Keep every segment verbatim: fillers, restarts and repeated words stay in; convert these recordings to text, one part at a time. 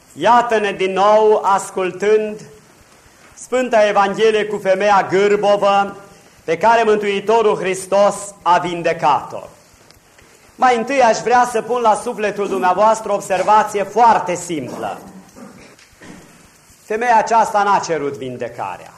Iată-ne din nou ascultând Sfânta Evanghelie cu femeia gârbovă pe care Mântuitorul Hristos a vindecat-o. Mai întâi aș vrea să pun la sufletul dumneavoastră o observație foarte simplă. Femeia aceasta n-a cerut vindecarea.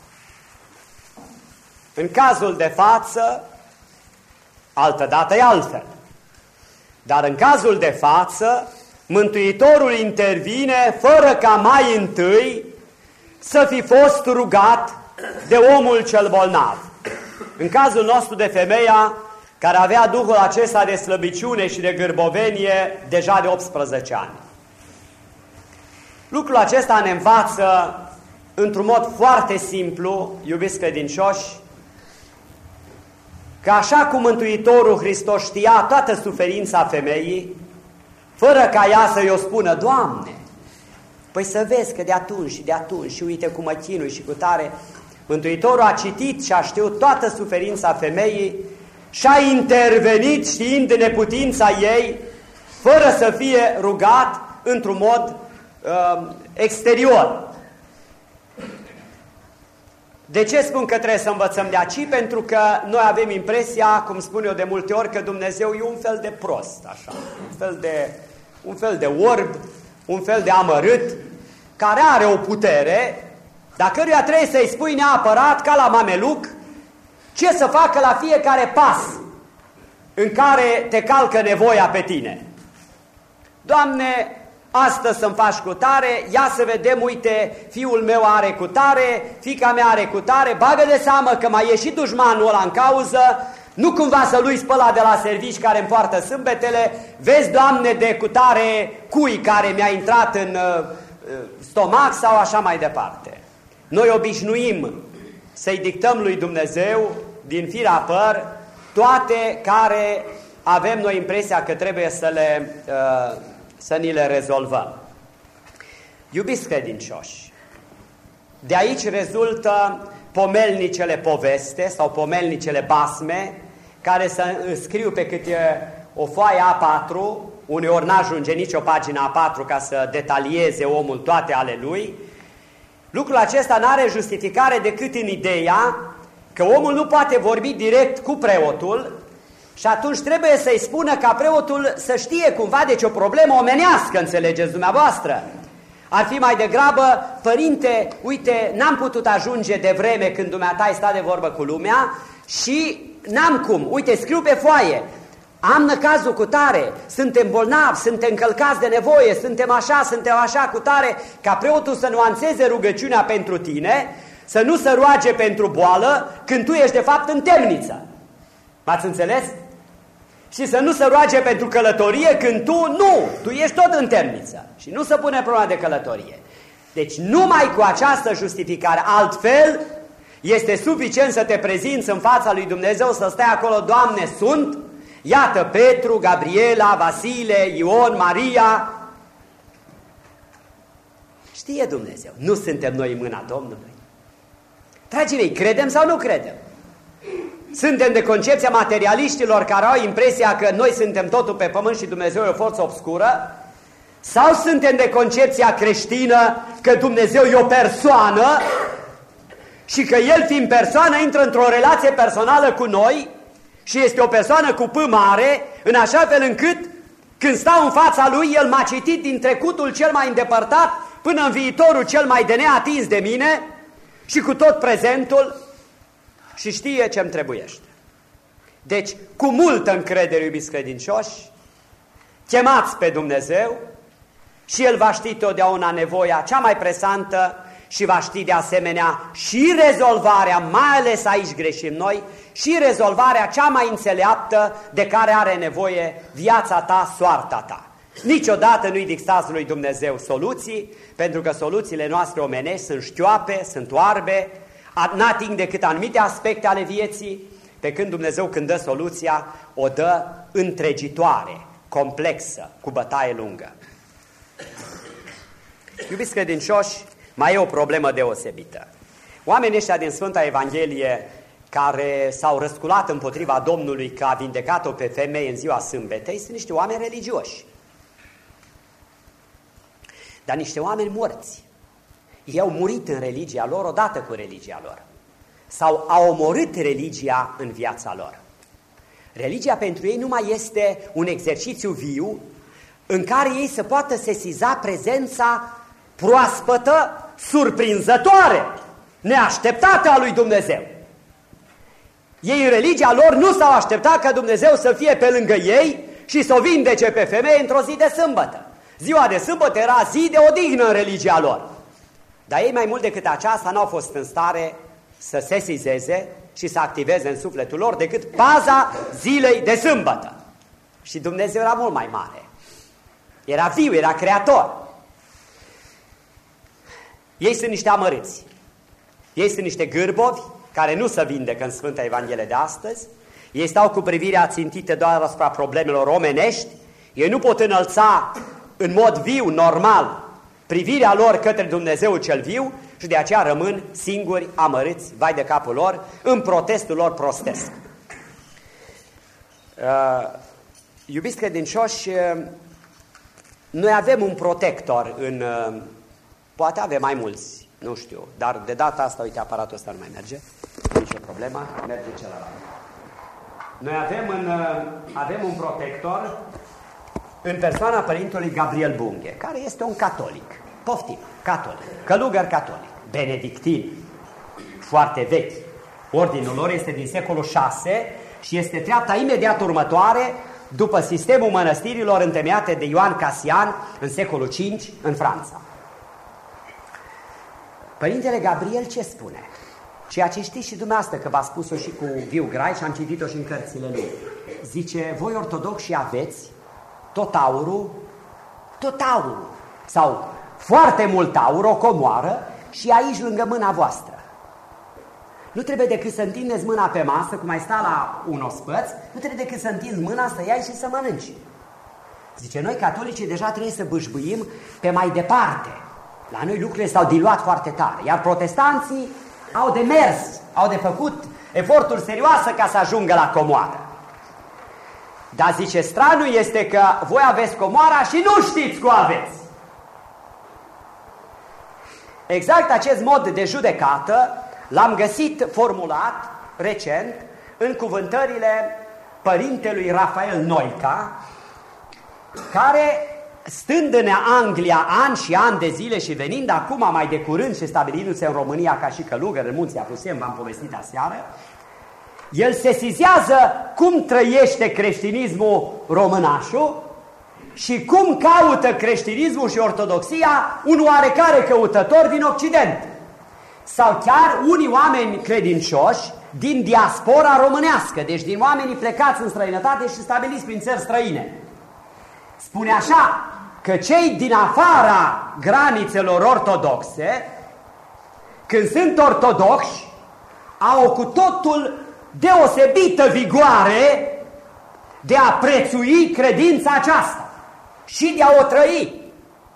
În cazul de față, altădată e altfel. Dar în cazul de față, Mântuitorul intervine fără ca mai întâi să fi fost rugat de omul cel bolnav. În cazul nostru de femeia care avea duhul acesta de slăbiciune și de gârbovenie deja de optsprezece ani. Lucrul acesta ne învață într-un mod foarte simplu, iubiți credincioși, că așa cum Mântuitorul Hristos știa toată suferința femeii, fără ca ea să-i o spună, Doamne, păi să vezi că de atunci și de atunci și uite cum mă chinui și cu tare, Mântuitorul a citit și a știut toată suferința femeii și a intervenit știind de neputința ei, fără să fie rugat într-un mod uh, exterior. De ce spun că trebuie să învățăm de aici? Pentru că noi avem impresia, cum spun eu de multe ori, că Dumnezeu e un fel de prost, așa, un fel de, un fel de orb, un fel de amărât, care are o putere, dar căruia trebuie să-i spui neapărat, ca la mameluc, ce să facă la fiecare pas în care te calcă nevoia pe tine. Doamne, astăzi să-mi faci cu tare, ia să vedem, uite, fiul meu are cu tare, fiica mea are cu tare, bagă de seamă că mai e și dușmanul ăla în cauză, nu cumva să lui spăla de la servici care îmi poartă sâmbetele, vezi, Doamne, de cu tare cui care mi-a intrat în uh, stomac sau așa mai departe. Noi obișnuim să-i dictăm lui Dumnezeu din firea păr toate care avem noi impresia că trebuie să, le, uh, să ni le rezolvăm. Iubiți credincioși, de aici rezultă pomelnicele poveste sau pomelnicele basme care se scriu pe câte o foaie A patru, uneori n-ajunge nici o pagină A patru ca să detalieze omul toate ale lui. Lucrul acesta n-are justificare decât în ideea că omul nu poate vorbi direct cu preotul și atunci trebuie să-i spună ca preotul să știe cumva, deci o problemă omenească, înțelegeți dumneavoastră. Ar fi mai degrabă, părinte, uite, n-am putut ajunge de vreme când dumneata ai stat de vorbă cu lumea și n-am cum, uite, scriu pe foaie, am năcazul cu tare, suntem bolnavi, suntem călcați de nevoie, suntem așa, suntem așa cu tare, ca preotul să nuanțeze rugăciunea pentru tine, să nu se roage pentru boală când tu ești de fapt în temniță. M-ați înțeles? Și să nu se roage pentru călătorie când tu nu, tu ești tot în temniță și nu se pune problema de călătorie. Deci numai cu această justificare, altfel este suficient să te prezinți în fața lui Dumnezeu, să stai acolo, Doamne, sunt, iată Petru, Gabriela, Vasile, Ion, Maria. Știe Dumnezeu, nu suntem noi în mâna Domnului. Dragii mei, credem sau nu credem? Suntem de concepția materialiștilor care au impresia că noi suntem totul pe pământ și Dumnezeu e o forță obscură? Sau suntem de concepția creștină că Dumnezeu e o persoană și că El, fiind persoană, intră într-o relație personală cu noi și este o persoană cu P mare, în așa fel încât când stau în fața Lui, El m-a citit din trecutul cel mai îndepărtat până în viitorul cel mai de neatins de mine și cu tot prezentul și știe ce-mi trebuiește. Deci, cu multă încredere, iubiți credincioși, chemați pe Dumnezeu și El va ști totdeauna nevoia cea mai presantă și va ști de asemenea și rezolvarea, mai ales aici greșim noi, și rezolvarea cea mai înțeleaptă de care are nevoie viața ta, soarta ta. Niciodată nu-i dictați lui Dumnezeu soluții, pentru că soluțiile noastre omenești sunt șchioape, sunt oarbe, n-ating decât anumite aspecte ale vieții, pe când Dumnezeu, când dă soluția, o dă întregitoare, complexă, cu bătaie lungă. Iubiți credincioși, mai e o problemă deosebită. Oamenii ăștia din Sfânta Evanghelie care s-au răsculat împotriva Domnului că a vindecat-o pe femeie în ziua sâmbetei sunt niște oameni religioși. dar niște oameni morți. Ei au murit în religia lor odată cu religia lor. Sau au omorât religia în viața lor. Religia pentru ei nu mai este un exercițiu viu în care ei să poată sesiza prezența proaspătă, surprinzătoare, neașteptată a lui Dumnezeu. Ei în religia lor nu s-au așteptat ca Dumnezeu să fie pe lângă ei și să o vindece pe femeie într-o zi de sâmbătă. Ziua de sâmbătă era zi de odihnă în religia lor. Dar ei mai mult decât aceasta n-au fost în stare să sesizeze și să activeze în sufletul lor decât paza zilei de sâmbătă. Și Dumnezeu era mult mai mare. Era viu, era creator. Ei sunt niște amărâți. Ei sunt niște gârbovi care nu se vindecă în Sfânta Evanghelie de astăzi. Ei stau cu privirea țintită doar asupra problemelor omenești. Ei nu pot înălța în mod viu, normal, privirea lor către Dumnezeu cel viu și de aceea rămân singuri, amărâți, vai de capul lor, în protestul lor prostesc. Uh, iubiți credincioși, uh, noi avem un protector în... Uh, poate avem mai mulți, nu știu, dar de data asta, uite, aparatul ăsta nu mai merge, nici o problemă, merge celălalt. Noi avem, în, uh, avem un protector în persoana Părintelui Gabriel Bunghe, care este un catolic, poftim, catolic, călugăr catolic, benedictin, foarte vechi. Ordinul lor este din secolul șase și este treapta imediat următoare după sistemul mănăstirilor întemeiate de Ioan Casian în secolul cinci în Franța. Părintele Gabriel ce spune? Ceea ce știți și dumneavoastră, că v-a spus-o și cu viu grai și am citit-o și în cărțile lui. Zice, voi ortodoxi aveți tot aurul, tot aurul, sau foarte mult aur, o comoară, și aici lângă mâna voastră. Nu trebuie decât să întindeți mâna pe masă, cum ai sta la un ospăț, nu trebuie decât să întinzi mâna, să iei și să mănânci. Zice, noi catolicii deja trebuie să bâșbâim pe mai departe. La noi lucrurile s-au diluat foarte tare, iar protestanții au de mers, au de făcut eforturi serioase ca să ajungă la comoară. Dar zice, stranul este că voi aveți comoara și nu știți că o aveți. Exact acest mod de judecată l-am găsit formulat recent în cuvântările părintelui Rafael Noica, care, stând în Anglia ani și ani de zile și venind acum mai de curând și stabilindu-se în România ca și călugăr în Munții Apuseni, v-am povestit aseară, el sesizează cum trăiește creștinismul românașul și cum caută creștinismul și ortodoxia un oarecare căutător din Occident. Sau chiar unii oameni credincioși din diaspora românească, deci din oamenii plecați în străinătate și stabiliți prin țări străine. Spune așa, că cei din afara granițelor ortodoxe, când sunt ortodoxi, au cu totul deosebită vigoare de a prețui credința aceasta și de a o trăi.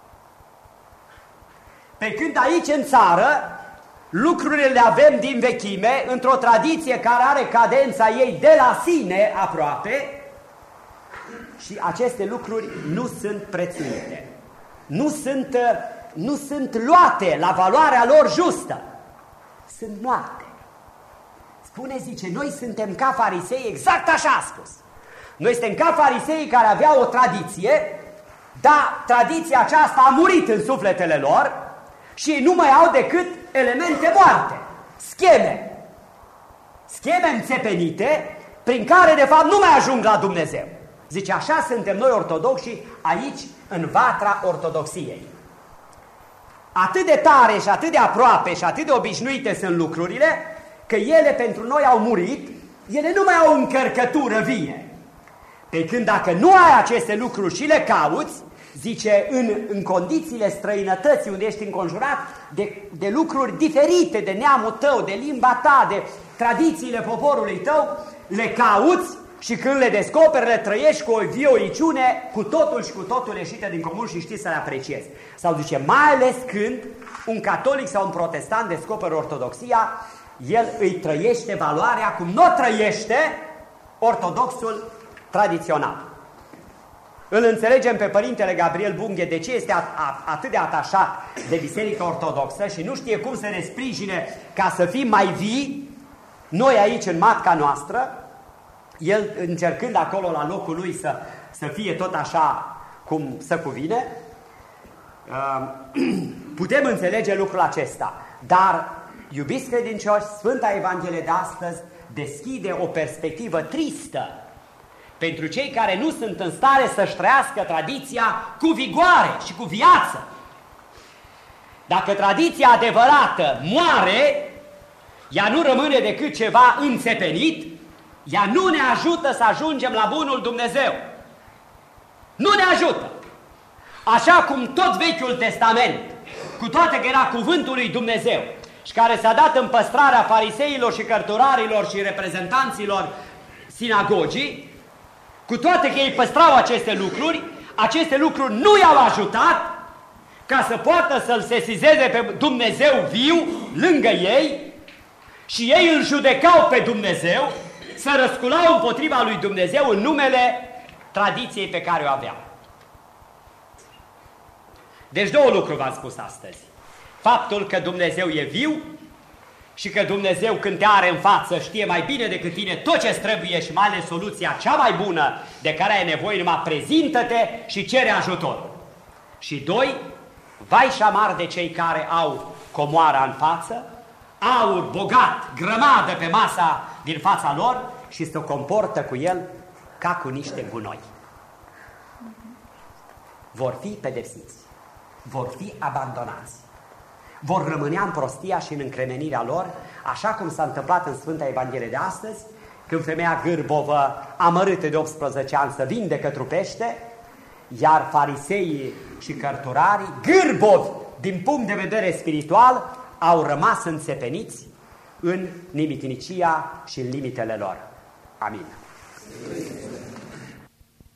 Pe când aici în țară lucrurile le avem din vechime, într-o tradiție care are cadența ei de la sine aproape, și aceste lucruri nu sunt prețuite, nu sunt, nu sunt luate la valoarea lor justă, sunt moarte. Spune, zice, noi suntem ca farisei, exact așa a spus. Noi suntem ca farisei care aveau o tradiție, dar tradiția aceasta a murit în sufletele lor și nu mai au decât elemente moarte, scheme, scheme înțepenite, prin care de fapt nu mai ajung la Dumnezeu. Zice, așa suntem noi ortodoxi aici, în vatra ortodoxiei. Atât de tare și atât de aproape și atât de obișnuite sunt lucrurile, că ele pentru noi au murit, ele nu mai au o încărcătură vie. Pe când dacă nu ai aceste lucruri și le cauți, zice, în, în condițiile străinătății, unde ești înconjurat de, de lucruri diferite, de neamul tău, de limba ta, de tradițiile poporului tău, le cauți și când le descoperi, le trăiești cu o vioiciune cu totul și cu totul ieșite din comun și știi să le apreciezi. Sau zice, mai ales când un catolic sau un protestant descoperă ortodoxia, el îi trăiește valoarea cum nu o trăiește ortodoxul tradițional. îl înțelegem pe Părintele Gabriel Bunghe de ce este atât de atașat de Biserica Ortodoxă și nu știe cum să ne sprijine ca să fim mai vii, noi aici în matca noastră, el încercând acolo la locul lui să, să fie tot așa cum se cuvine, putem înțelege lucrul acesta. Dar, iubiți credincioși, Sfânta Evanghelie de astăzi deschide o perspectivă tristă pentru cei care nu sunt în stare să-și trăiască tradiția cu vigoare și cu viață. Dacă tradiția adevărată moare, ea nu rămâne decât ceva înțepenit, ea nu ne ajută să ajungem la bunul Dumnezeu. Nu ne ajută. Așa cum tot Vechiul Testament, cu toate că era cuvântul lui Dumnezeu și care s-a dat în păstrarea fariseilor și cărturarilor și reprezentanților sinagogii, cu toate că ei păstrau aceste lucruri, aceste lucruri nu i-au ajutat ca să poată să-L sesizeze pe Dumnezeu viu lângă ei și ei îl judecau pe Dumnezeu, să răsculau împotriva lui Dumnezeu în numele tradiției pe care o aveau. Deci două lucruri v-am spus astăzi. Faptul că Dumnezeu e viu și că Dumnezeu când te are în față știe mai bine decât tine tot ce trebuie și mai ales soluția cea mai bună de care ai nevoie, numai prezintă-te și cere ajutor. Și doi, vai și amar de cei care au comoara în față, aur bogat, grămadă pe masa din fața lor și se comportă cu el ca cu niște gunoi. Vor fi pedepsiți, vor fi abandonați, vor rămâne în prostia și în încremenirea lor, așa cum s-a întâmplat în Sfânta Evanghelie de astăzi, când femeia gârbovă, amărâtă de optsprezece ani, să vindecă trupește, iar fariseii și cărturarii, gârbovi din punct de vedere spiritual, au rămas înțepeniți în nimitinicia și în limitele lor. Amin.